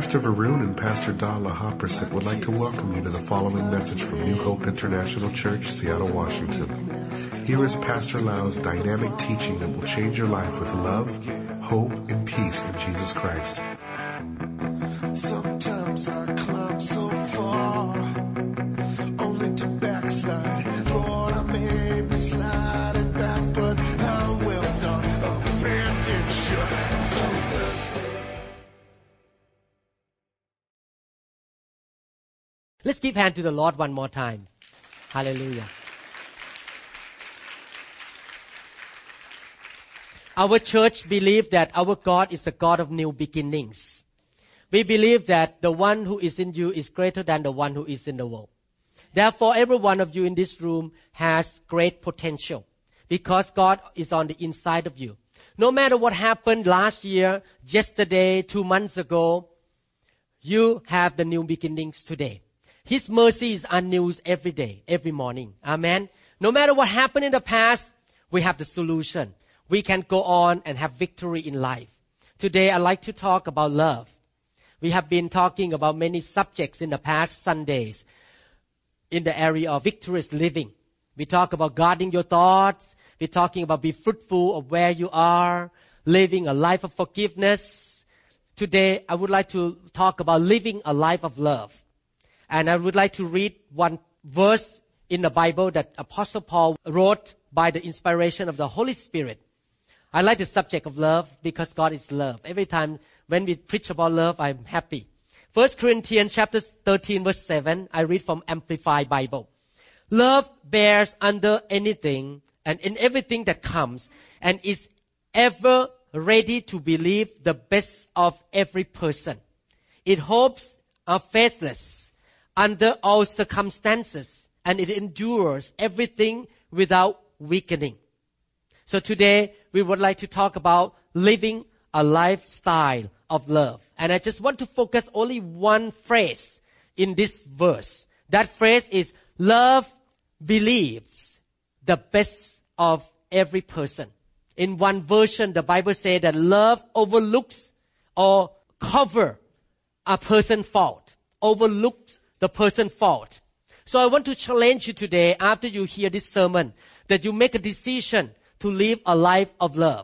Pastor Varun and Pastor Dala Hoppersit would like to welcome you to the following message from New Hope International Church, Seattle, Washington. Here is Pastor Lau's dynamic teaching that will change your life with love, hope, and peace in Jesus Christ. Sometimes I climb so far, only to backslide. Lord, I may be sliding back, but I will not abandon you. So let's give hand to the Lord one more time. Hallelujah. Our church believes that our God is a God of new beginnings. We believe that the one who is in you is greater than the one who is in the world. Therefore, every one of you in this room has great potential because God is on the inside of you. No matter what happened last year, yesterday, 2 months ago, you have the new beginnings today. His mercies are new every day, every morning. Amen. No matter what happened in the past, we have the solution. We can go on and have victory in life. Today, I'd like to talk about love. We have been talking about many subjects in the past Sundays in the area of victorious living. We talk about guarding your thoughts. We're talking about be fruitful of where you are, living a life of forgiveness. Today, I would like to talk about living a life of love. And I would like to read one verse in the Bible that Apostle Paul wrote by the inspiration of the Holy Spirit. I like the subject of love because God is love. Every time when we preach about love, I'm happy. 1 Corinthians chapter 13 verse 7, I read from Amplified Bible. Love bears under anything and in everything that comes and is ever ready to believe the best of every person. It hopes are faithless under all circumstances and it endures everything without weakening. So today we would like to talk about living a lifestyle of love. And I just want to focus only one phrase in this verse. That phrase is love believes the best of every person. In one version, the Bible says that love overlooks or cover a person's fault. Overlooks the person's fault. So I want to challenge you today after you hear this sermon that you make a decision to live a life of love.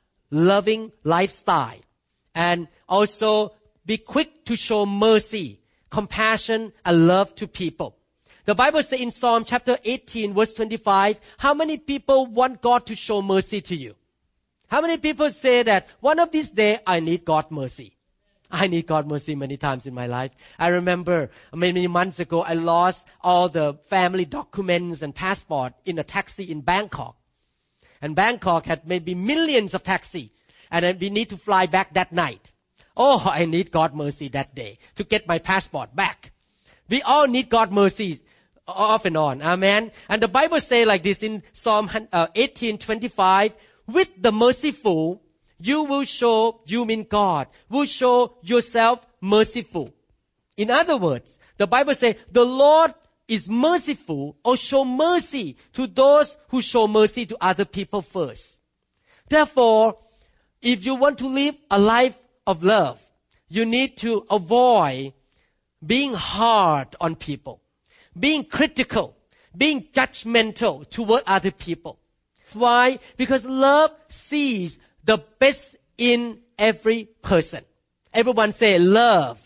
Loving lifestyle. And also be quick to show mercy, compassion, and love to people. The Bible says in Psalm chapter 18 verse 25, how many people want God to show mercy to you? How many people say that one of these days I need God's mercy? I need God's mercy many times in my life. I remember many months ago I lost all the family documents and passport in a taxi in Bangkok. And Bangkok had maybe millions of taxis. And then we need to fly back that night. Oh, I need God's mercy that day to get my passport back. We all need God's mercy off and on. Amen. And the Bible says like this in Psalm 18:25, with the merciful, you mean God, will show yourself merciful. In other words, the Bible says the Lord is merciful or show mercy to those who show mercy to other people first. Therefore, if you want to live a life of love, you need to avoid being hard on people, being critical, being judgmental toward other people. Why? Because love sees the best in every person. Everyone say love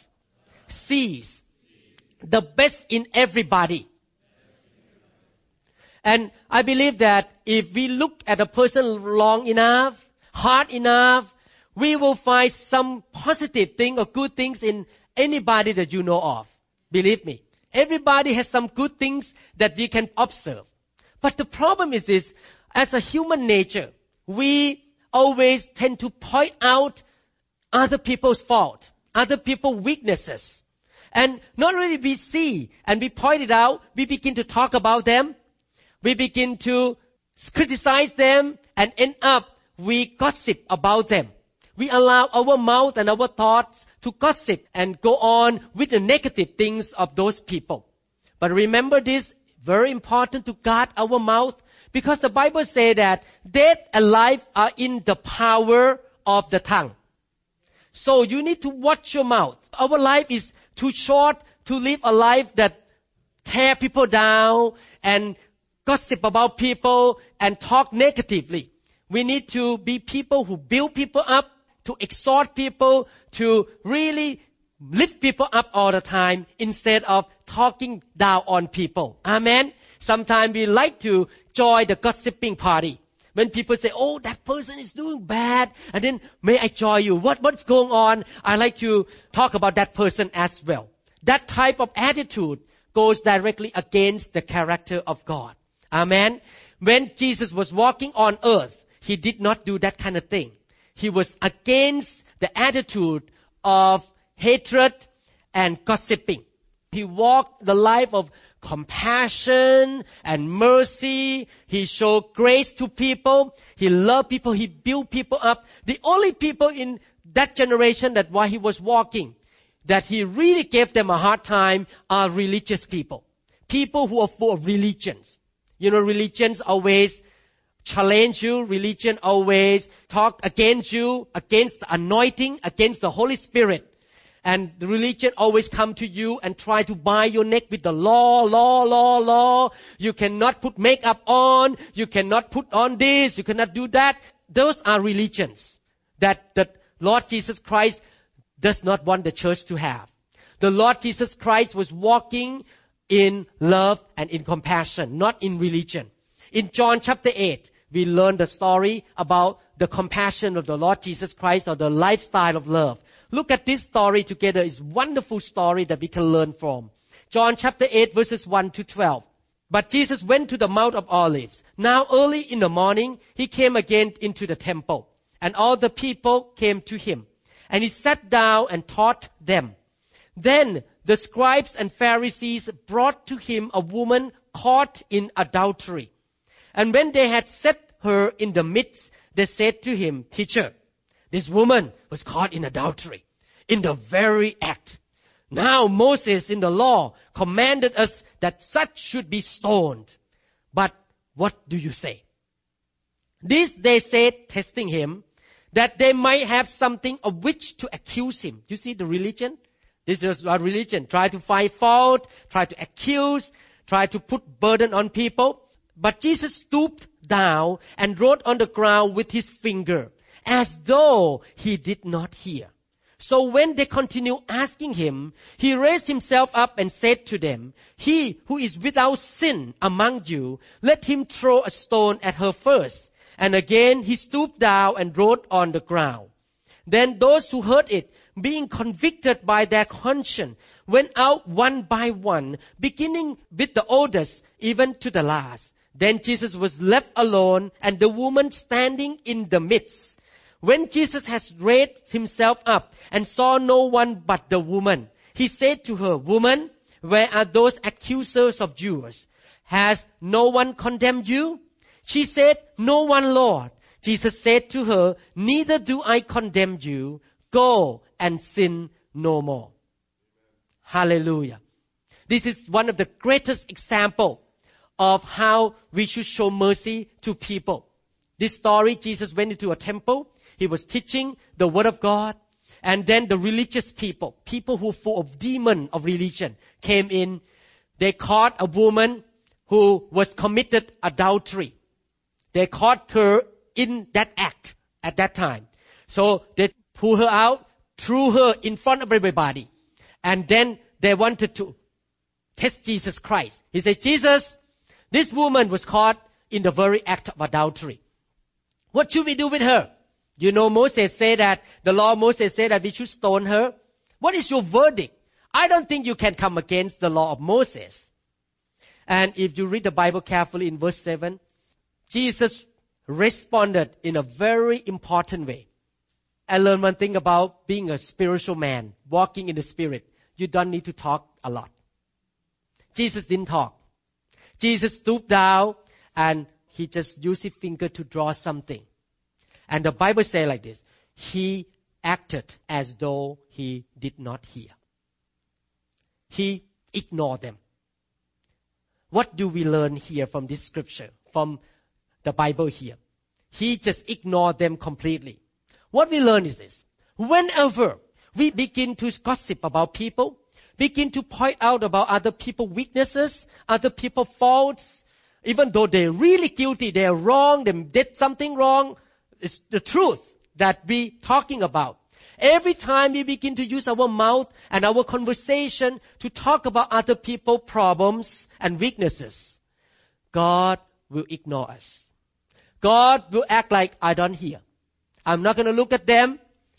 sees the best in everybody. And I believe that if we look at a person long enough, hard enough, we will find some positive thing or good things in anybody that you know of. Believe me. Everybody has some good things that we can observe. But the problem is this, as a human nature, we always tend to point out other people's fault, other people's weaknesses. And not only we see and we point it out, we begin to talk about them. We begin to criticize them and end up we gossip about them. We allow our mouth and our thoughts to gossip and go on with the negative things of those people. But remember this, very important to guard our mouth because the Bible says that death and life are in the power of the tongue. So you need to watch your mouth. Our life is too short to live a life that tear people down and gossip about people and talk negatively. We need to be people who build people up, to exhort people, to really lift people up all the time instead of talking down on people. Amen. Sometimes we like to join the gossiping party. When people say, oh, that person is doing bad, and then may I join you? What's going on? I like to talk about that person as well. That type of attitude goes directly against the character of God. Amen. When Jesus was walking on earth, he did not do that kind of thing. He was against the attitude of hatred and gossiping. He walked the life of compassion and mercy. He showed grace to people. He loved people. He built people up. The only people in that generation that while he was walking, that he really gave them a hard time are religious people. People who are full of religions. You know, religions always challenge you. Religion always talk against you, against the anointing, against the Holy Spirit. And the religion always come to you and try to bind your neck with the law. You cannot put makeup on. You cannot put on this. You cannot do that. Those are religions that the Lord Jesus Christ does not want the church to have. The Lord Jesus Christ was walking in love and in compassion, not in religion. In John chapter 8, we learn the story about the compassion of the Lord Jesus Christ, or the lifestyle of love. Look at this story together. It's a wonderful story that we can learn from. John chapter 8 verses 1 to 12. But Jesus went to the Mount of Olives. Now early in the morning, he came again into the temple. And all the people came to him. And he sat down and taught them. Then the scribes and Pharisees brought to him a woman caught in adultery. And when they had set her in the midst, they said to him, Teacher, this woman was caught in adultery, in the very act. Now Moses in the law commanded us that such should be stoned. But what do you say? This they said, testing him, that they might have something of which to accuse him. You see the religion? This is our religion. Try to find fault, try to accuse, try to put burden on people. But Jesus stooped down and wrote on the ground with his finger, as though he did not hear. So when they continued asking him, he raised himself up and said to them, He who is without sin among you, let him throw a stone at her first. And again he stooped down and wrote on the ground. Then those who heard it, being convicted by their conscience, went out one by one, beginning with the oldest, even to the last. Then Jesus was left alone, and the woman standing in the midst. When Jesus had raised himself up and saw no one but the woman, he said to her, Woman, where are those accusers of yours? Has no one condemned you? She said, No one, Lord. Jesus said to her, Neither do I condemn you. Go and sin no more. Hallelujah. This is one of the greatest examples of how we should show mercy to people. This story, Jesus went into a temple. He was teaching the word of God. And then the religious people who were full of demon of religion, came in. They caught a woman who was committed adultery. They caught her in that act at that time. So they pulled her out, threw her in front of everybody. And then they wanted to test Jesus Christ. He said, Jesus, this woman was caught in the very act of adultery. What should we do with her? You know, Moses said that, the law of Moses said that we should stone her. What is your verdict? I don't think you can come against the law of Moses. And if you read the Bible carefully in verse 7, Jesus responded in a very important way. I learned one thing about being a spiritual man, walking in the Spirit. You don't need to talk a lot. Jesus didn't talk. Jesus stooped down and he just used his finger to draw something. And the Bible says like this, he acted as though he did not hear. He ignored them. What do we learn here from this scripture, from the Bible here? He just ignored them completely. What we learn is this. Whenever we begin to gossip about people, begin to point out about other people's weaknesses, other people's faults, even though they're really guilty, they're wrong, they did something wrong, it's the truth that we're talking about. Every time we begin to use our mouth and our conversation to talk about other people's problems and weaknesses, God will ignore us. God will act like, I don't hear. I'm not going to look at them.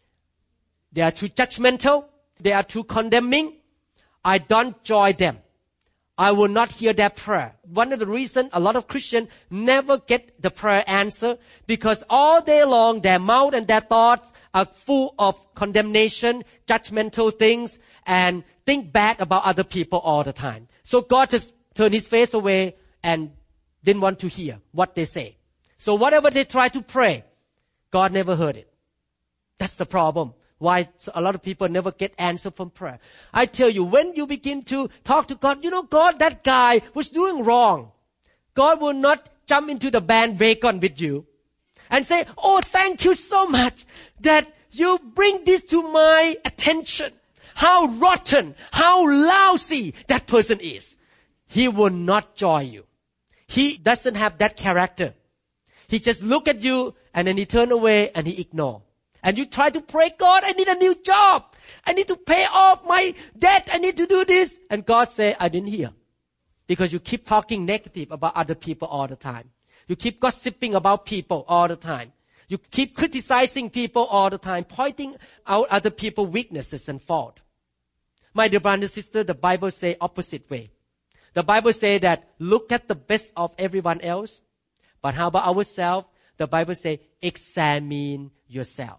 They are too judgmental. They are too condemning. I don't join them. I will not hear their prayer. One of the reasons a lot of Christians never get the prayer answer because all day long their mouth and their thoughts are full of condemnation, judgmental things, and think bad about other people all the time. So God just turned His face away and didn't want to hear what they say. So whatever they try to pray, God never heard it. That's the problem. Why a lot of people never get answer from prayer. I tell you, when you begin to talk to God, God, that guy was doing wrong. God will not jump into the bandwagon with you and say, oh, thank you so much that you bring this to my attention. How rotten, how lousy that person is. He will not join you. He doesn't have that character. He just look at you and then he turn away and he ignore. And you try to pray, God, I need a new job. I need to pay off my debt. I need to do this. And God say, I didn't hear. Because you keep talking negative about other people all the time. You keep gossiping about people all the time. You keep criticizing people all the time, pointing out other people's weaknesses and fault. My dear brother and sister, the Bible say opposite way. The Bible say that look at the best of everyone else. But how about ourselves? The Bible say examine yourself.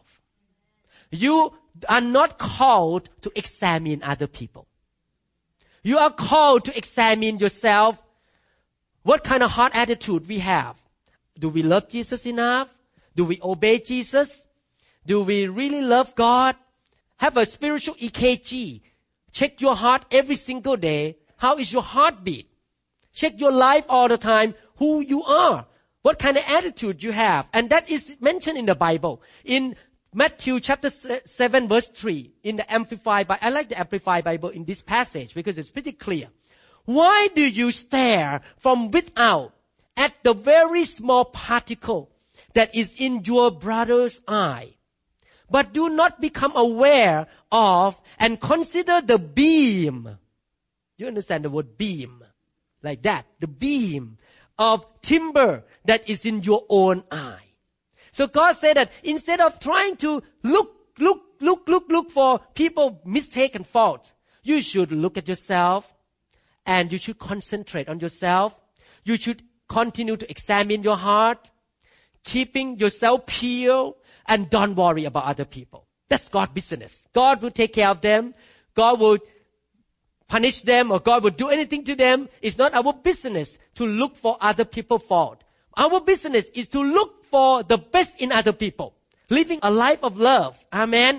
You are not called to examine other people. You are called to examine yourself. What kind of heart attitude we have? Do we love Jesus enough? Do we obey Jesus? Do we really love God? Have a spiritual EKG. Check your heart every single day. How is your heartbeat? Check your life all the time. Who you are. What kind of attitude you have. And that is mentioned in the Bible. In Matthew chapter 7 verse 3 in the Amplified Bible. I like the Amplified Bible in this passage because it's pretty clear. Why do you stare from without at the very small particle that is in your brother's eye, but do not become aware of and consider the beam? You understand the word beam? Like that. The beam of timber that is in your own eye. So God said that instead of trying to look for people mistake and fault, you should look at yourself and you should concentrate on yourself. You should continue to examine your heart, keeping yourself pure, and don't worry about other people. That's God's business. God will take care of them. God will punish them or God will do anything to them. It's not our business to look for other people's fault. Our business is to look for the best in other people. Living a life of love. Amen.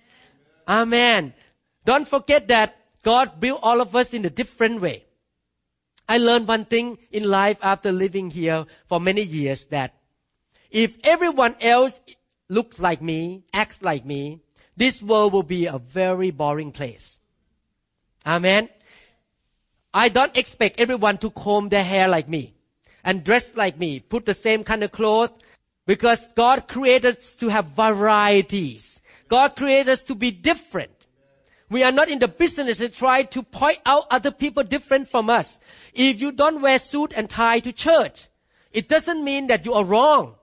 Amen. Don't forget that God built all of us in a different way. I learned one thing in life after living here for many years, that if everyone else looks like me, acts like me, this world will be a very boring place. Amen. I don't expect everyone to comb their hair like me and dress like me, put the same kind of clothes, because God created us to have varieties. God created us to be different. We are not in the business to try to point out other people different from us. If you don't wear suit and tie to church, it doesn't mean that you are wrong.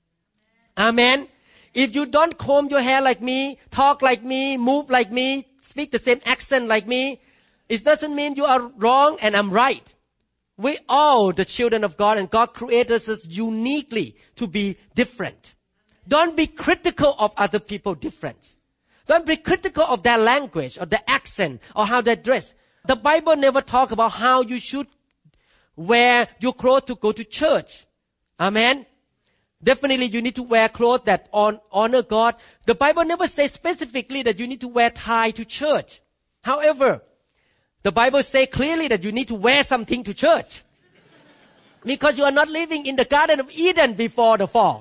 Amen. If you don't comb your hair like me, talk like me, move like me, speak the same accent like me, it doesn't mean you are wrong and I'm right. We all the children of God, and God created us uniquely to be different. Don't be critical of other people's difference. Don't be critical of their language or their accent or how they dress. The Bible never talks about how you should wear your clothes to go to church. Amen. Definitely you need to wear clothes that honor God. The Bible never says specifically that you need to wear tie to church. However, the Bible says clearly that you need to wear something to church. Because you are not living in the Garden of Eden before the fall.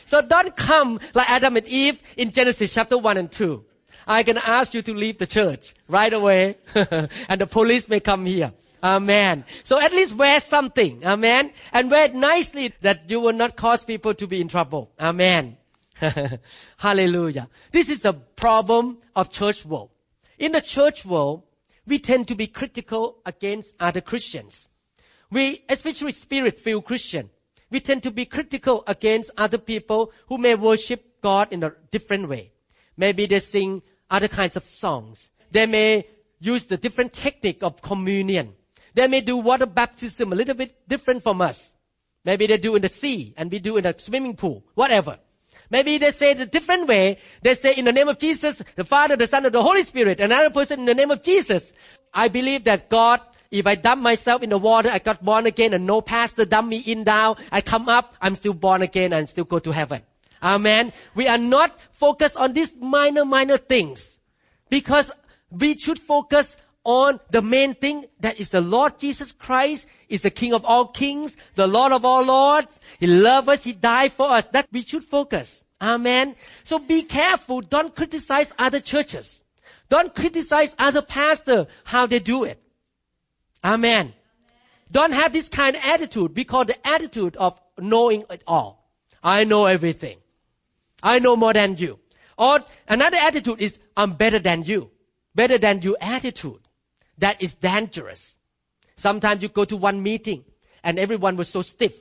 So don't come like Adam and Eve in Genesis chapter 1 and 2. I'm going to ask you to leave the church right away. And the police may come here. Amen. So at least wear something. Amen. And wear it nicely that you will not cause people to be in trouble. Amen. Hallelujah. This is the problem of church world. In the church world, we tend to be critical against other Christians. We, especially Spirit-filled Christian, we tend to be critical against other people who may worship God in a different way. Maybe they sing other kinds of songs. They may use the different technique of communion. They may do water baptism a little bit different from us. Maybe they do in the sea and we do in a swimming pool, whatever. Maybe they say it a different way. They say in the name of Jesus, the Father, the Son, and the Holy Spirit. Another person in the name of Jesus. I believe that God, if I dump myself in the water, I got born again and no pastor dump me in down. I come up, I'm still born again and still go to heaven. Amen. We are not focused on these minor things. Because we should focus on the main thing that is the Lord Jesus Christ is the King of all kings, the Lord of all lords. He loves us. He died for us. That we should focus. Amen. So be careful. Don't criticize other churches. Don't criticize other pastors, how they do it. Amen. Don't have this kind of attitude. We call the attitude of knowing it all. I know everything. I know more than you. Or another attitude is, I'm better than you. Better than you attitude. That is dangerous. Sometimes you go to one meeting and everyone was so stiff.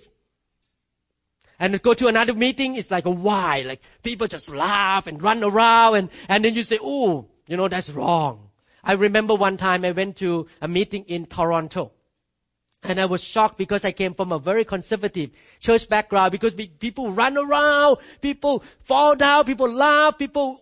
And go to another meeting, it's like a why. Like people just laugh and run around and then you say, oh, that's wrong. I remember one time I went to a meeting in Toronto. And I was shocked because I came from a very conservative church background because people run around, people fall down, people laugh,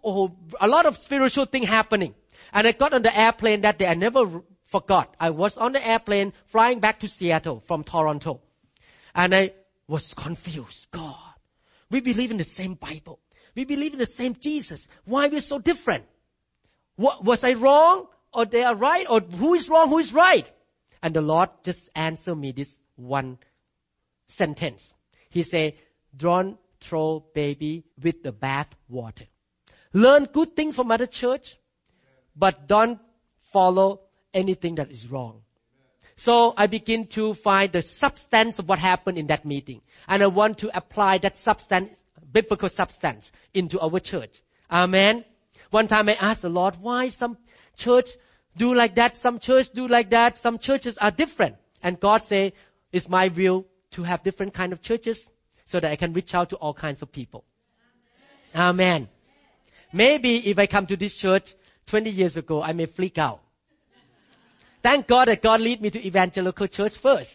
a lot of spiritual thing happening. And I got on the airplane that day. I never forgot. I was on the airplane flying back to Seattle from Toronto. And I was confused. God, we believe in the same Bible. We believe in the same Jesus. Why are we so different? What, was I wrong? Or they are right? Or who is wrong? Who is right? And the Lord just answered me this one sentence. He said, don't throw baby with the bath water. Learn good things from other church, but don't follow anything that is wrong. So I begin to find the substance of what happened in that meeting. And I want to apply that substance, biblical substance, into our church. Amen. One time I asked the Lord, why some church do like that, some church do like that, some churches are different. And God say, it's my will to have different kind of churches so that I can reach out to all kinds of people. Amen. Maybe if I come to this church 20 years ago, I may freak out. Thank God that God lead me to evangelical church first.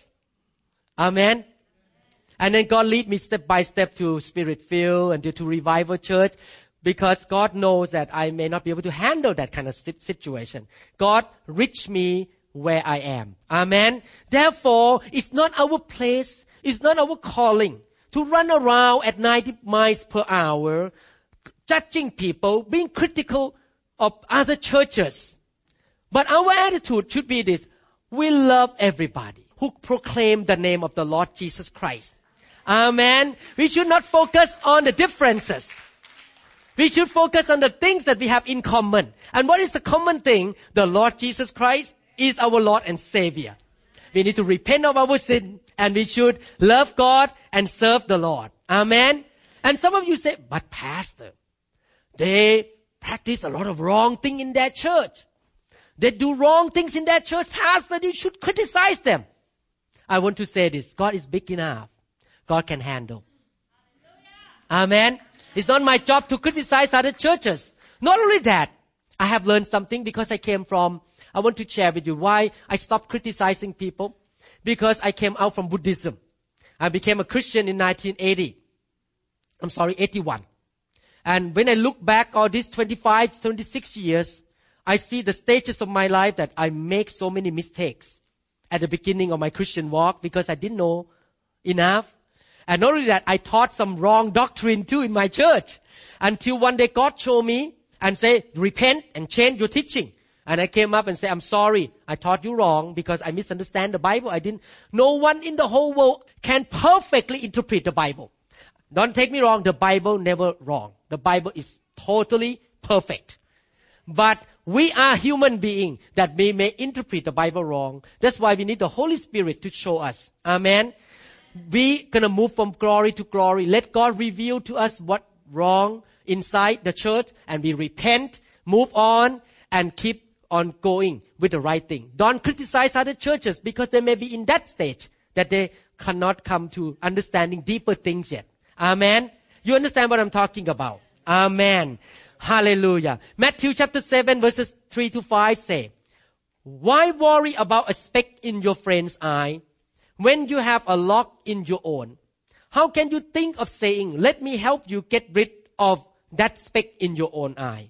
Amen. And then God lead me step by step to Spirit-filled and to revival church. Because God knows that I may not be able to handle that kind of situation. God reached me where I am. Amen. Therefore, it's not our place, it's not our calling to run around at 90 miles per hour, judging people, being critical of other churches. But our attitude should be this. We love everybody who proclaim the name of the Lord Jesus Christ. Amen. We should not focus on the differences. We should focus on the things that we have in common. And what is the common thing? The Lord Jesus Christ is our Lord and Savior. We need to repent of our sin and we should love God and serve the Lord. Amen. And some of you say, but Pastor, they practice a lot of wrong thing in their church. They do wrong things in their church. Pastor, you should criticize them. I want to say this. God is big enough. God can handle. Amen. It's not my job to criticize other churches. Not only that, I have learned something because I want to share with you why I stopped criticizing people. Because I came out from Buddhism. I became a Christian in 81. And when I look back all these 25, 26 years, I see the stages of my life that I make so many mistakes at the beginning of my Christian walk because I didn't know enough. And not only that, I taught some wrong doctrine too in my church. Until one day God showed me and said, repent and change your teaching. And I came up and said, I'm sorry, I taught you wrong because I misunderstand the Bible. No one in the whole world can perfectly interpret the Bible. Don't take me wrong. The Bible never wrong. The Bible is totally perfect. But we are human beings that we may interpret the Bible wrong. That's why we need the Holy Spirit to show us. Amen. We gonna move from glory to glory. Let God reveal to us what wrong inside the church, and we repent, move on, and keep on going with the right thing. Don't criticize other churches because they may be in that stage that they cannot come to understanding deeper things yet. Amen. You understand what I'm talking about? Amen. Hallelujah. Matthew chapter 7 verses 3 to 5 say, why worry about a speck in your friend's eye when you have a log in your own? How can you think of saying, let me help you get rid of that speck in your own eye,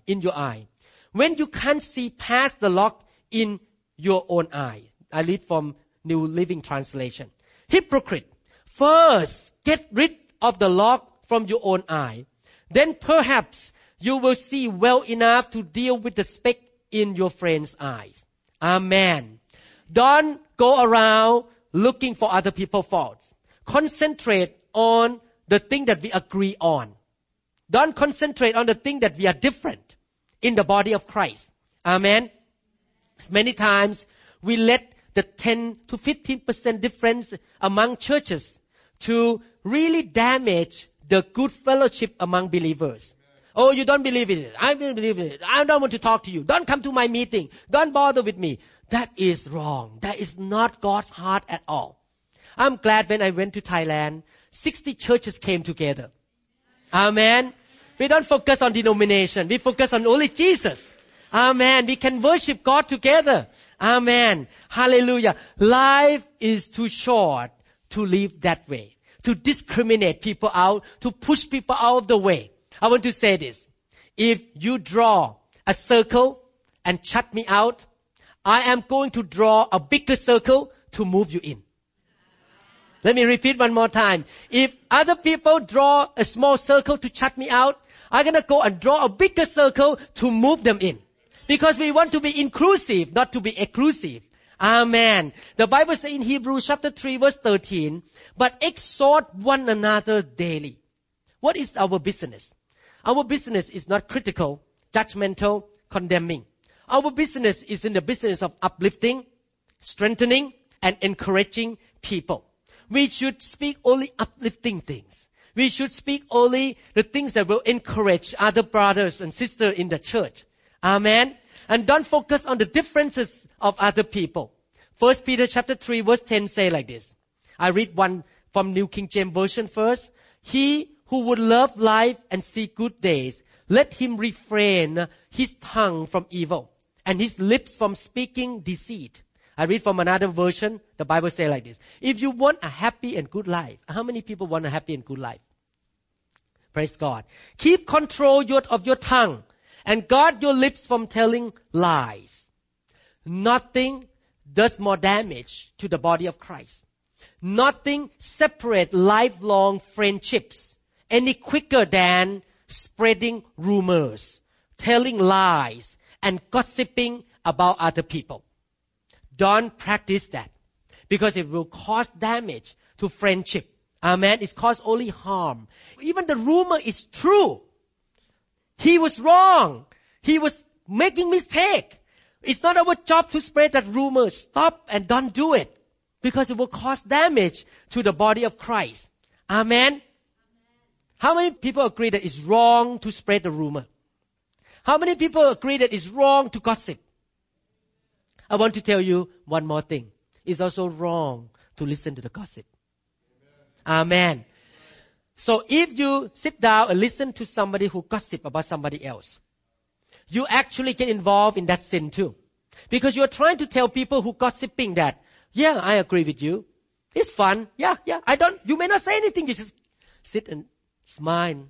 when you can't see past the log in your own eye? I read from New Living Translation. Hypocrite, first get rid of the log from your own eye. Then perhaps you will see well enough to deal with the speck in your friend's eyes. Amen. Don't go around looking for other people's faults. Concentrate on the thing that we agree on. Don't concentrate on the thing that we are different in the body of Christ. Amen. Many times we let the 10 to 15% difference among churches to really damage the good fellowship among believers. Oh, you don't believe in it. I don't believe in it. I don't want to talk to you. Don't come to my meeting. Don't bother with me. That is wrong. That is not God's heart at all. I'm glad when I went to Thailand, 60 churches came together. Amen. We don't focus on denomination. We focus on only Jesus. Amen. We can worship God together. Amen. Hallelujah. Life is too short to live that way, to discriminate people out, to push people out of the way. I want to say this. If you draw a circle and shut me out, I am going to draw a bigger circle to move you in. Let me repeat one more time. If other people draw a small circle to shut me out, I'm going to go and draw a bigger circle to move them in. Because we want to be inclusive, not to be exclusive. Amen. The Bible says in Hebrews chapter 3 verse 13, but exhort one another daily. What is our business? Our business is not critical, judgmental, condemning. Our business is in the business of uplifting, strengthening, and encouraging people. We should speak only uplifting things. We should speak only the things that will encourage other brothers and sisters in the church. Amen. And don't focus on the differences of other people. 1 Peter chapter 3 verse 10 say like this. I read one from New King James Version first. He who would love life and see good days, let him refrain his tongue from evil and his lips from speaking deceit. I read from another version. The Bible says like this. If you want a happy and good life, how many people want a happy and good life? Praise God. Keep control of your tongue and guard your lips from telling lies. Nothing does more damage to the body of Christ. Nothing separates lifelong friendships any quicker than spreading rumors, telling lies, and gossiping about other people. Don't practice that because it will cause damage to friendship. Amen. It causes only harm. Even the rumor is true. He was wrong. He was making mistake. It's not our job to spread that rumor. Stop and don't do it because it will cause damage to the body of Christ. Amen. How many people agree that it's wrong to spread the rumor? How many people agree that it's wrong to gossip? I want to tell you one more thing. It's also wrong to listen to the gossip. Amen. So if you sit down and listen to somebody who gossip about somebody else, you actually get involved in that sin too. Because you're trying to tell people who gossiping that, yeah, I agree with you. It's fun. Yeah, you may not say anything. You just sit and smile.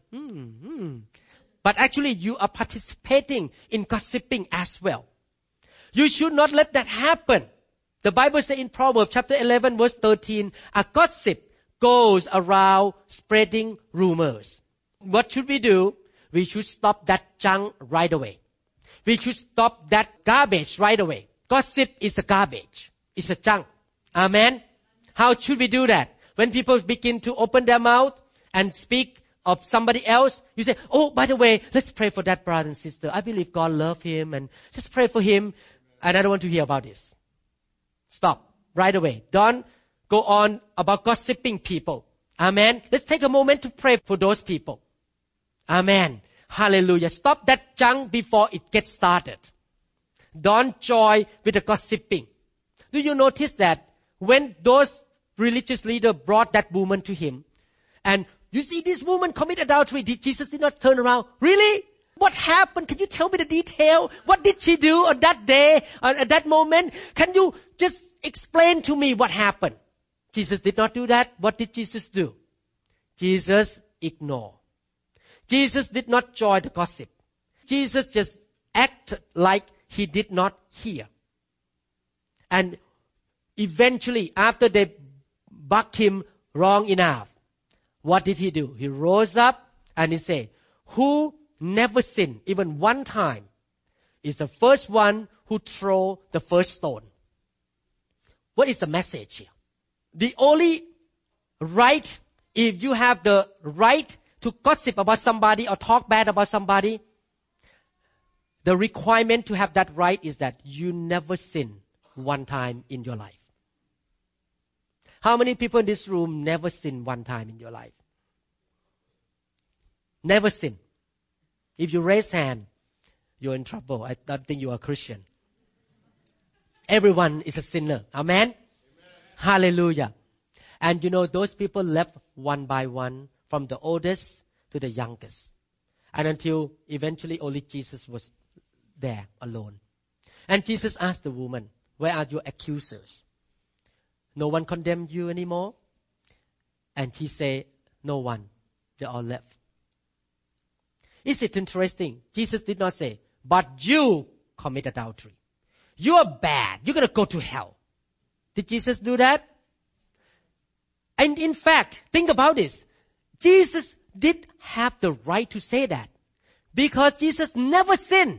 But actually you are participating in gossiping as well. You should not let that happen. The Bible says in Proverbs chapter 11 verse 13, a gossip goes around spreading rumors. What should we do? We should stop that junk right away. We should stop that garbage right away. Gossip is a garbage. It's a junk. Amen. How should we do that? When people begin to open their mouth and speak of somebody else, you say, oh, by the way, let's pray for that brother and sister. I believe God loves him and just pray for him. And I don't want to hear about this. Stop right away. Don't go on about gossiping people. Amen. Let's take a moment to pray for those people. Amen. Hallelujah. Stop that junk before it gets started. Don't join with the gossiping. Do you notice that when those religious leaders brought that woman to him, and you see this woman commit adultery, Jesus did not turn around. Really? What happened? Can you tell me the detail? What did she do on that day, at that moment? Can you just explain to me what happened? Jesus did not do that. What did Jesus do? Jesus ignored. Jesus did not join the gossip. Jesus just acted like he did not hear. And eventually, after they bucked him wrong enough, what did he do? He rose up and he said, who never sinned even one time is the first one who throw the first stone. What is the message here? The only right, if you have the right to gossip about somebody or talk bad about somebody, the requirement to have that right is that you never sin one time in your life. How many people in this room never sin one time in your life? Never sin. If you raise hand, you're in trouble. I don't think you are a Christian. Everyone is a sinner. Amen? Amen. Hallelujah. And you know, those people left one by one, from the oldest to the youngest. And until eventually only Jesus was there alone. And Jesus asked the woman, where are your accusers? No one condemned you anymore? And he said, no one. They all left. Is it interesting? Jesus did not say, but you commit adultery. You are bad. You're going to go to hell. Did Jesus do that? And in fact, think about this. Jesus did have the right to say that. Because Jesus never sinned.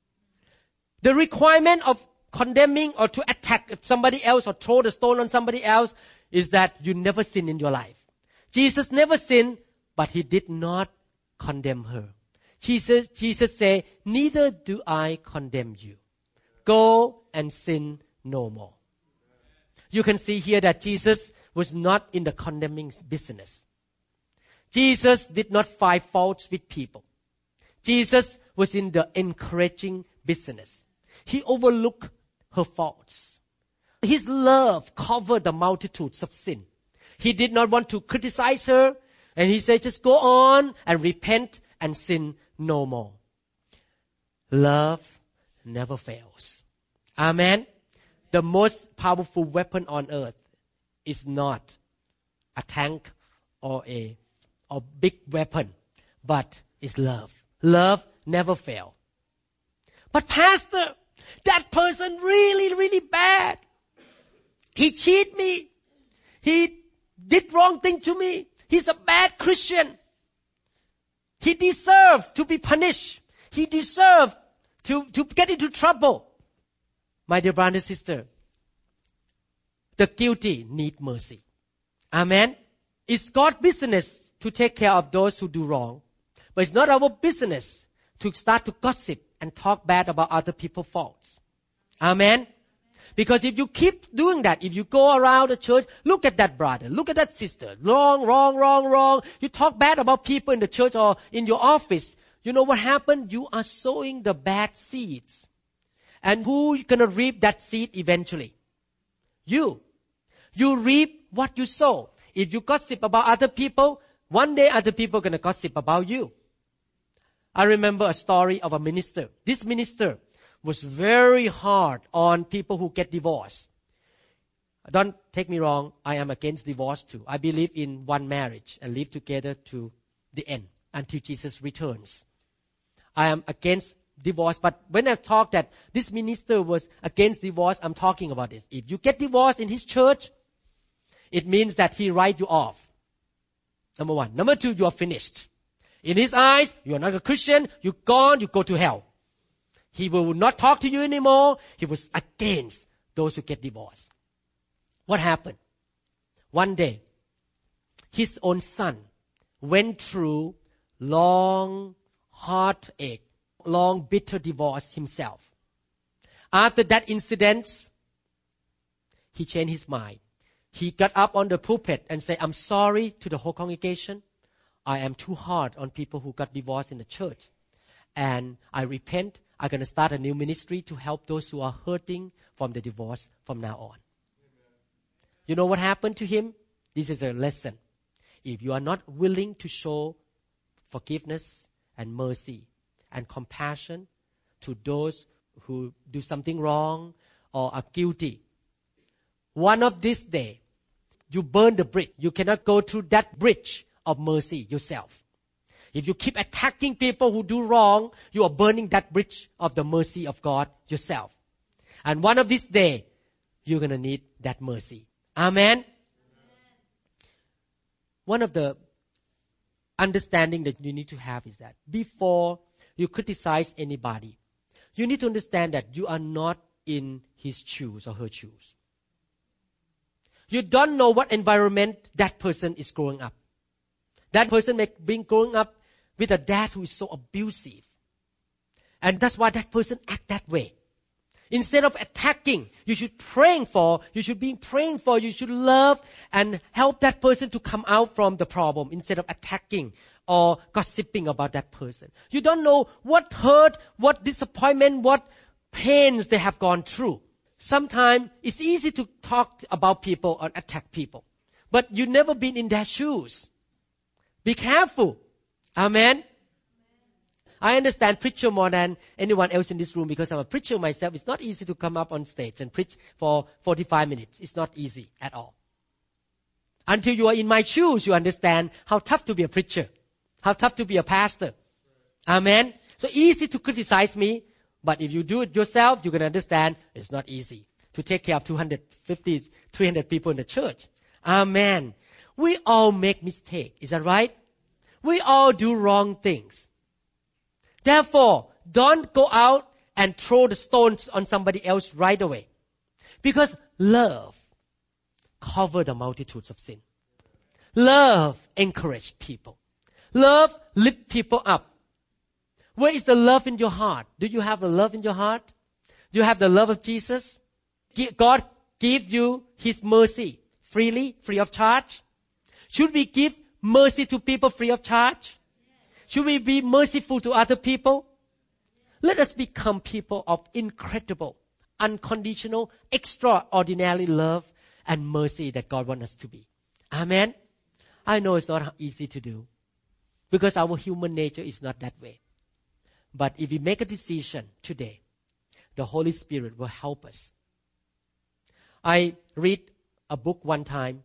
The requirement of condemning or to attack somebody else or throw the stone on somebody else is that you never sin in your life. Jesus never sinned, but he did not condemn her. Jesus said, neither do I condemn you. Go and sin no more. You can see here that Jesus was not in the condemning business. Jesus did not find faults with people. Jesus was in the encouraging business. He overlooked her faults. His love covered the multitudes of sin. He did not want to criticize her, and he said, just go on and repent and sin no more. Love never fails. Amen. The most powerful weapon on earth is not a tank or a big weapon, but it's love. Love never fails. But pastor, that person really, really bad. He cheated me. He did wrong thing to me. He's a bad Christian. He deserved to be punished. He deserved to get into trouble. My dear brother and sister, the guilty need mercy. Amen. It's God's business to take care of those who do wrong. But it's not our business to start to gossip and talk bad about other people's faults. Amen. Because if you keep doing that, if you go around the church, look at that brother, look at that sister, wrong. You talk bad about people in the church or in your office. You know what happened? You are sowing the bad seeds. And who's going to reap that seed eventually? You. You reap what you sow. If you gossip about other people, one day other people are going to gossip about you. I remember a story of a minister. This minister was very hard on people who get divorced. Don't take me wrong, I am against divorce too. I believe in one marriage and live together to the end until Jesus returns. I am against divorce, but when I talk that this minister was against divorce, I'm talking about this. If you get divorced in his church, it means that he write you off. Number one. Number two, you are finished. In his eyes, you are not a Christian, you're gone, you go to hell. He will not talk to you anymore. He was against those who get divorced. What happened? One day, his own son went through long heartache, long bitter divorce himself. After that incident, he changed his mind. He got up on the pulpit and said, I'm sorry to the whole congregation. I am too hard on people who got divorced in the church. And I repent. I'm going to start a new ministry to help those who are hurting from the divorce from now on. You know what happened to him? This is a lesson. If you are not willing to show forgiveness and mercy and compassion to those who do something wrong or are guilty, one of these days, you burn the bridge. You cannot go through that bridge of mercy yourself. If you keep attacking people who do wrong, you are burning that bridge of the mercy of God yourself. And one of these days, you're going to need that mercy. Amen? One of the understanding that you need to have is that before you criticize anybody, you need to understand that you are not in his shoes or her shoes. You don't know what environment that person is growing up. That person may be growing up with a dad who is so abusive. And that's why that person act that way. Instead of attacking, you should be praying for, you should love and help that person to come out from the problem instead of attacking or gossiping about that person. You don't know what hurt, what disappointment, what pains they have gone through. Sometimes it's easy to talk about people or attack people, but you've never been in their shoes. Be careful. Amen. I understand preacher more than anyone else in this room because I'm a preacher myself. It's not easy to come up on stage and preach for 45 minutes. It's not easy at all. Until you are in my shoes, you understand how tough to be a preacher, how tough to be a pastor. Amen. So easy to criticize me, but if you do it yourself, you're going to understand it's not easy to take care of 250, 300 people in the church. Amen. We all make mistakes. Is that right? We all do wrong things. Therefore, don't go out and throw the stones on somebody else right away. Because love covers the multitudes of sin. Love encourages people. Love lifts people up. Where is the love in your heart? Do you have the love in your heart? Do you have the love of Jesus? God give you His mercy freely, free of charge. Should we give mercy to people free of charge? Should we be merciful to other people? Let us become people of incredible, unconditional, extraordinary love and mercy that God wants us to be. Amen? I know it's not easy to do because our human nature is not that way. But if we make a decision today, the Holy Spirit will help us. I read a book one time.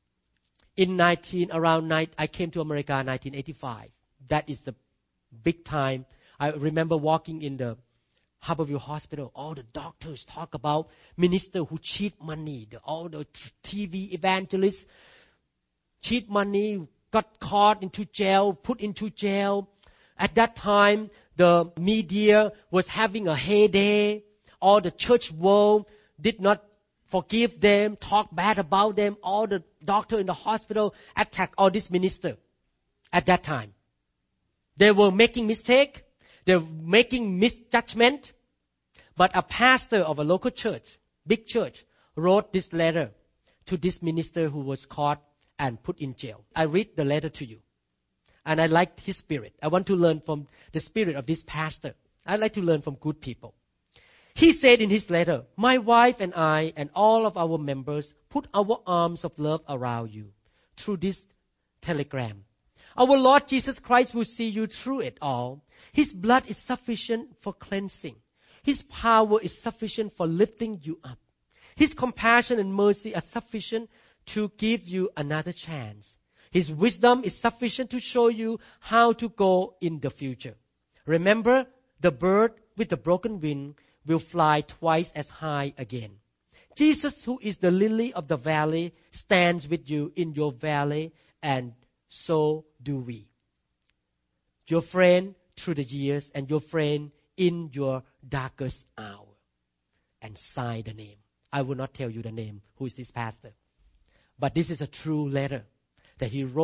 I came to America in 1985. That is the big time. I remember walking in the Harborview Hospital. All the doctors talk about ministers who cheat money. All the TV evangelists cheat money, got caught into jail, put into jail. At that time, the media was having a heyday. All the church world did not forgive them, talk bad about them. All the doctor in the hospital attacked all these ministers at that time. They were making mistake. They were making misjudgment. But a pastor of a local church, big church, wrote this letter to this minister who was caught and put in jail. I read the letter to you. And I liked his spirit. I want to learn from the spirit of this pastor. I like to learn from good people. He said in his letter, "My wife and I and all of our members put our arms of love around you through this telegram. Our Lord Jesus Christ will see you through it all. His blood is sufficient for cleansing. His power is sufficient for lifting you up. His compassion and mercy are sufficient to give you another chance. His wisdom is sufficient to show you how to go in the future. Remember, the bird with the broken wing will fly twice as high again. Jesus, who is the lily of the valley, stands with you in your valley, and so do we. Your friend through the years and your friend in your darkest hour." And sign the name. I will not tell you the name, who is this pastor. But this is a true letter that he wrote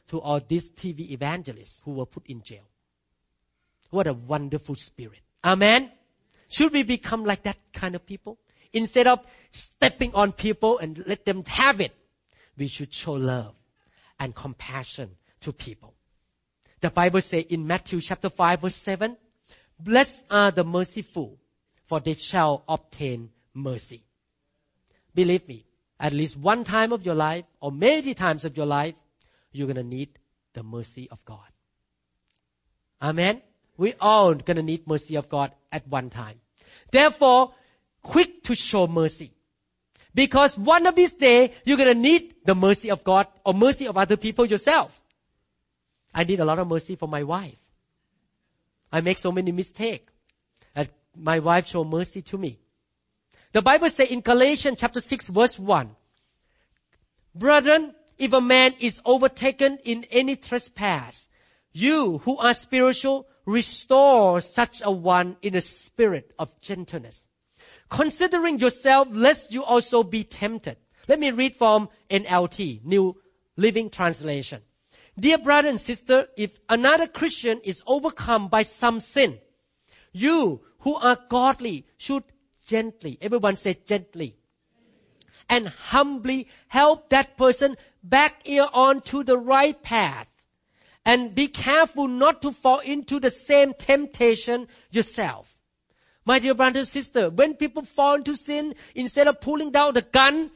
to all these TV evangelists who were put in jail. What a wonderful spirit. Amen. Should we become like that kind of people? Instead of stepping on people and let them have it, we should show love and compassion to people. The Bible says in Matthew chapter 5 verse 7, blessed are the merciful, for they shall obtain mercy. Believe me, at least one time of your life or many times of your life, you're going to need the mercy of God. Amen. We all going to need mercy of God at one time. Therefore, quick to show mercy. Because one of these days, you're going to need the mercy of God or mercy of other people yourself. I need a lot of mercy for my wife. I make so many mistakes. And my wife showed mercy to me. The Bible says in Galatians chapter 6 verse 1, brethren, if a man is overtaken in any trespass, you who are spiritual, restore such a one in a spirit of gentleness, considering yourself lest you also be tempted. Let me read from NLT, New Living Translation. Dear brother and sister, if another Christian is overcome by some sin, you who are godly should gently, everyone say gently, and humbly help that person back on to the right path. And be careful not to fall into the same temptation yourself. My dear brother and sister, when people fall into sin, instead of pulling down the gun,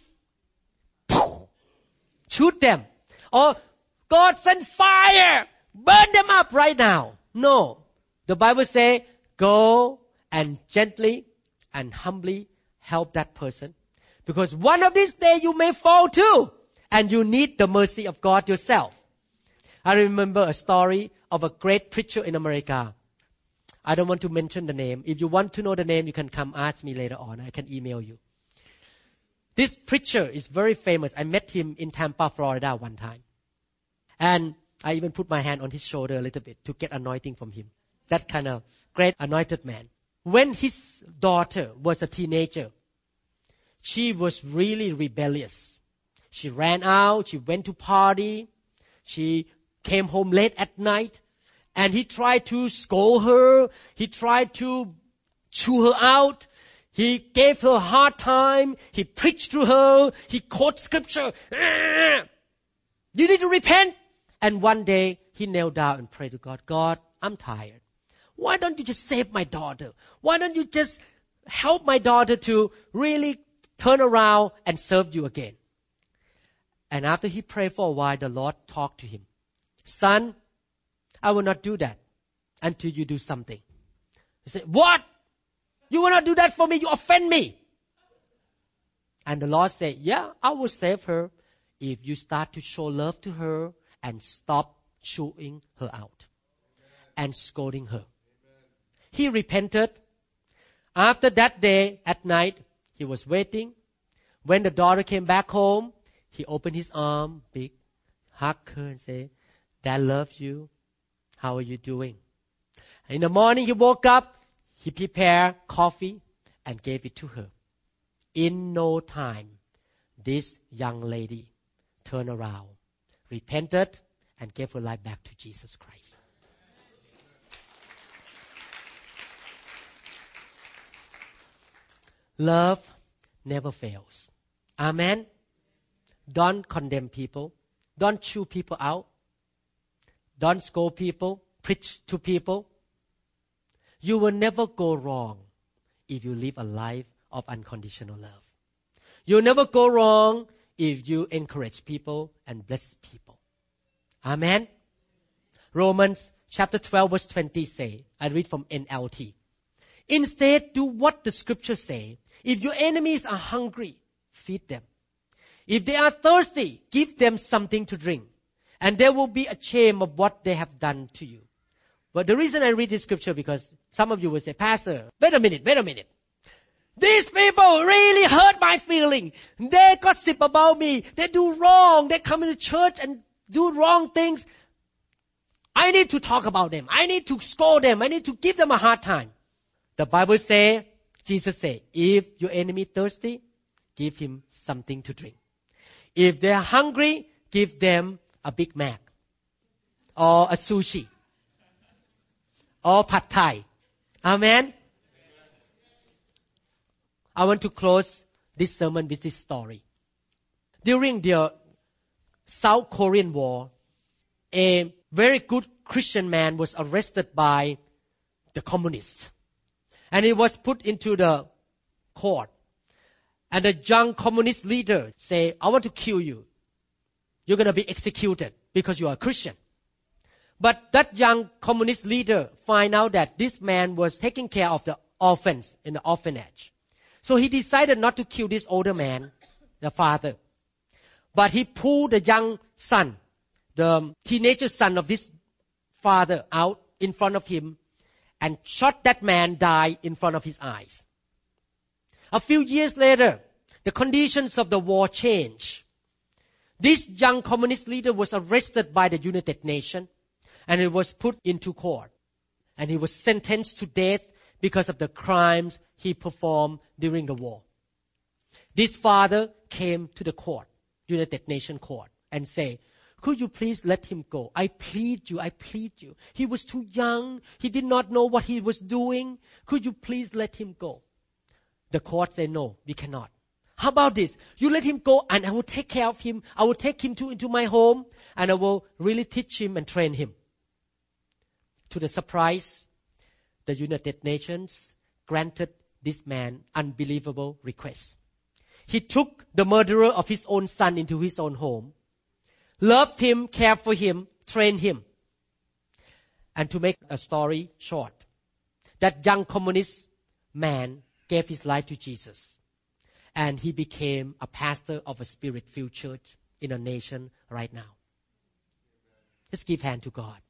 shoot them. Or God send fire, burn them up right now. No. The Bible says, go and gently and humbly help that person. Because one of these days you may fall too. And you need the mercy of God yourself. I remember a story of a great preacher in America. I don't want to mention the name. If you want to know the name, you can come ask me later on. I can email you. This preacher is very famous. I met him in Tampa, Florida one time. And I even put my hand on his shoulder a little bit to get anointing from him. That kind of great anointed man. When his daughter was a teenager, she was really rebellious. She ran out. She went to party. She came home late at night. And he tried to scold her. He tried to chew her out. He gave her a hard time. He preached to her. He quoted scripture. You need to repent. And one day, he knelt down and prayed to God. God, I'm tired. Why don't you just save my daughter? Why don't you just help my daughter to really turn around and serve you again? And after he prayed for a while, the Lord talked to him. Son, I will not do that until you do something. He said, what? You will not do that for me? You offend me. And the Lord said, yeah, I will save her if you start to show love to her and stop chewing her out and scolding her. He repented. After that day, at night, he was waiting. When the daughter came back home, he opened his arm, big, hugged her and said, Dad loves you. How are you doing? In the morning, he woke up, he prepared coffee and gave it to her. In no time, this young lady turned around, repented, and gave her life back to Jesus Christ. Love never fails. Amen. Don't condemn people. Don't chew people out. Don't scold people. Preach to people. You will never go wrong if you live a life of unconditional love. You'll never go wrong if you encourage people and bless people. Amen. Romans chapter 12 verse 20 say, I read from NLT. Instead, do what the scriptures say. If your enemies are hungry, feed them. If they are thirsty, give them something to drink. And there will be ashamed of what they have done to you. But the reason I read this scripture because some of you will say, Pastor, wait a minute. These people really hurt my feeling. They gossip about me. They do wrong. They come into church and do wrong things. I need to talk about them. I need to scold them. I need to give them a hard time. The Bible says, Jesus said, if your enemy thirsty, give him something to drink. If they are hungry, give them a Big Mac. or a sushi or pad thai. Amen. I want to close this sermon with this story. During the South Korean War, a very good Christian man was arrested by the communists. And he was put into the court. And the young communist leader say, I want to kill you. You're going to be executed because you are a Christian. But that young communist leader find out that this man was taking care of the orphans in the orphanage. So he decided not to kill this older man, the father. But he pulled the young son, the teenager son of this father out in front of him and shot that man die in front of his eyes. A few years later, the conditions of the war changed. This young communist leader was arrested by the United Nations and he was put into court. And he was sentenced to death because of the crimes he performed during the war. This father came to the court, United Nations court, and say, could you please let him go? I plead you. He was too young. He did not know what he was doing. Could you please let him go? The court said, no, we cannot. How about this? You let him go and I will take care of him. I will take him into my home and I will really teach him and train him. To the surprise, the United Nations granted this man unbelievable request. He took the murderer of his own son into his own home, loved him, cared for him, trained him. And to make a story short, that young communist man gave his life to Jesus. And he became a pastor of a spirit-filled church in a nation right now. Let's give hand to God.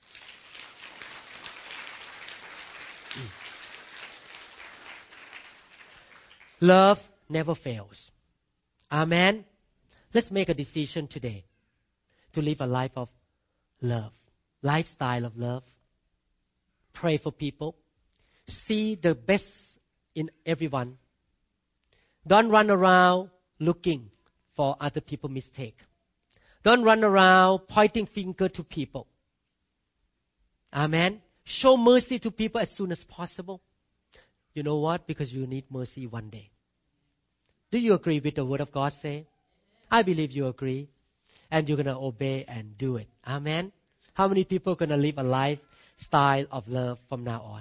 Love never fails. Amen. Let's make a decision today to live a life of love, lifestyle of love. Pray for people. See the best in everyone. Don't run around looking for other people's mistakes. Don't run around pointing finger to people. Amen. Show mercy to people as soon as possible. You know what? Because you need mercy one day. Do you agree with the word of God say? I believe you agree. And you're going to obey and do it. Amen. How many people are going to live a lifestyle of love from now on?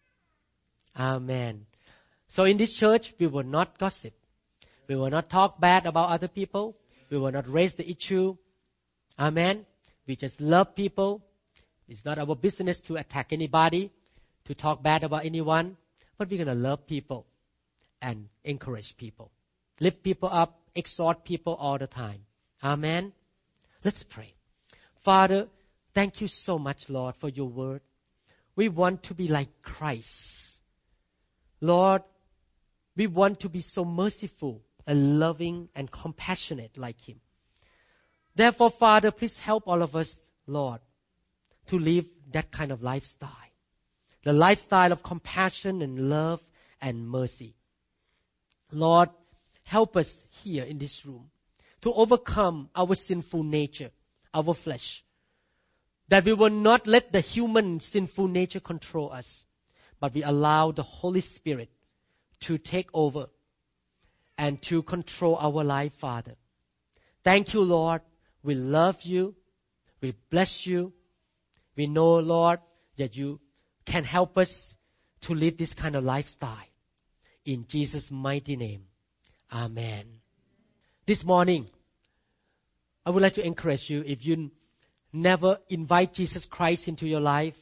Amen. So in this church, we will not gossip. We will not talk bad about other people. We will not raise the issue. Amen. We just love people. It's not our business to attack anybody, to talk bad about anyone. But we're going to love people and encourage people. Lift people up, exhort people all the time. Amen. Let's pray. Father, thank you so much, Lord, for your word. We want to be like Christ. Lord, we want to be so merciful and loving and compassionate like Him. Therefore, Father, please help all of us, Lord, to live that kind of lifestyle. The lifestyle of compassion and love and mercy. Lord, help us here in this room to overcome our sinful nature, our flesh. That we will not let the human sinful nature control us, but we allow the Holy Spirit to take over and to control our life, Father. Thank you, Lord. We love you. We bless you. We know, Lord, that you can help us to live this kind of lifestyle. In Jesus' mighty name. Amen. This morning, I would like to encourage you, if you never invite Jesus Christ into your life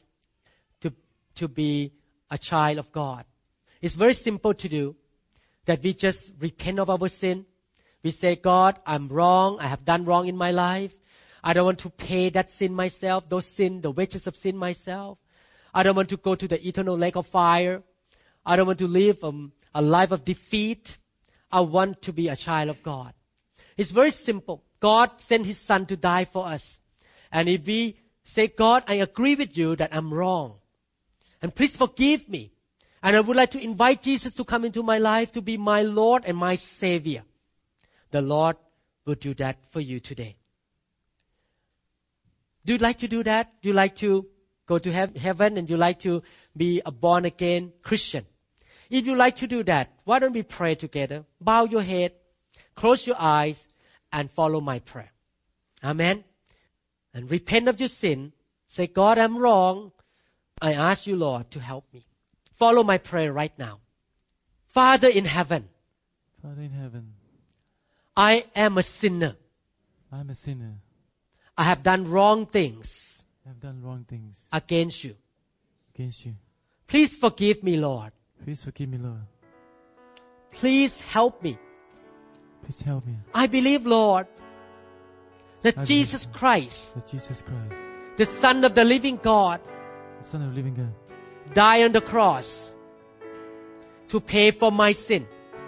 to be a child of God. It's very simple to do. That we just repent of our sin. We say, God, I'm wrong. I have done wrong in my life. I don't want to pay that sin myself, those sin, the wages of sin myself. I don't want to go to the eternal lake of fire. I don't want to live a life of defeat. I want to be a child of God. It's very simple. God sent His Son to die for us. And if we say, God, I agree with you that I'm wrong. And please forgive me. And I would like to invite Jesus to come into my life to be my Lord and my Savior. The Lord will do that for you today. Do you like to do that? Do you like to go to heaven and you like to be a born again Christian? If you like to do that, why don't we pray together? Bow your head, close your eyes, and follow my prayer. Amen. And repent of your sin. Say, God, I'm wrong. I ask you, Lord, to help me. Follow my prayer right now. Father in heaven, Father in heaven, I am a sinner. I am a sinner. I have done wrong things I have done wrong things against you. against you. Please forgive me, Lord. Please forgive me, Lord. Please help me. Please help me. I believe, Lord, that I Jesus believe Christ, that Jesus Christ, the Son of the living God, the Son of the living God, died on the cross to pay for my sin.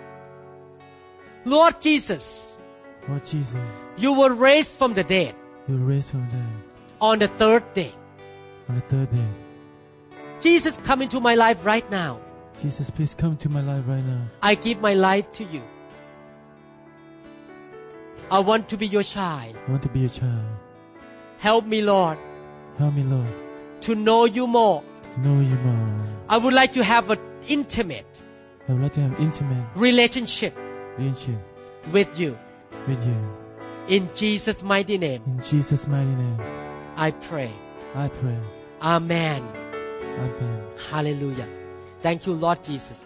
Lord Jesus, Lord Jesus, you were raised from the dead you were raised from the dead on the third day. on the third day. Jesus, come into my life right now. Jesus, please come to my life right now. I give my life to you. I want to be your child. I want to be a child. Help me, Lord, Help me, Lord, to know you more. to know you more. I would like to have an intimate I would like to have intimate relationship relationship with you. with you. In Jesus' mighty name, In Jesus' mighty name, I pray. I pray. Amen. Amen. Hallelujah. Thank you, Lord Jesus.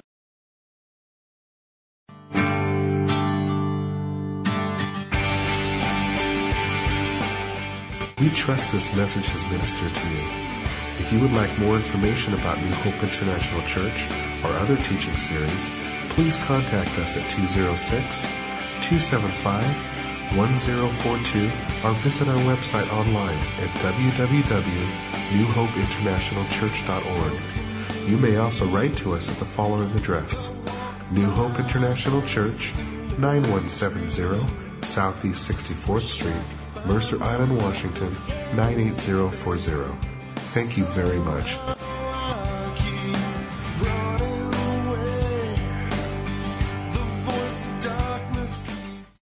We trust this message has ministered to you. If you would like more information about New Hope International Church or other teaching series, please contact us at 206-275-1042 or visit our website online at www.newhopeinternationalchurch.org. You may also write to us at the following address: New Hope International Church, 9170 Southeast 64th Street, Mercer Island, Washington, 98040. Thank you very much.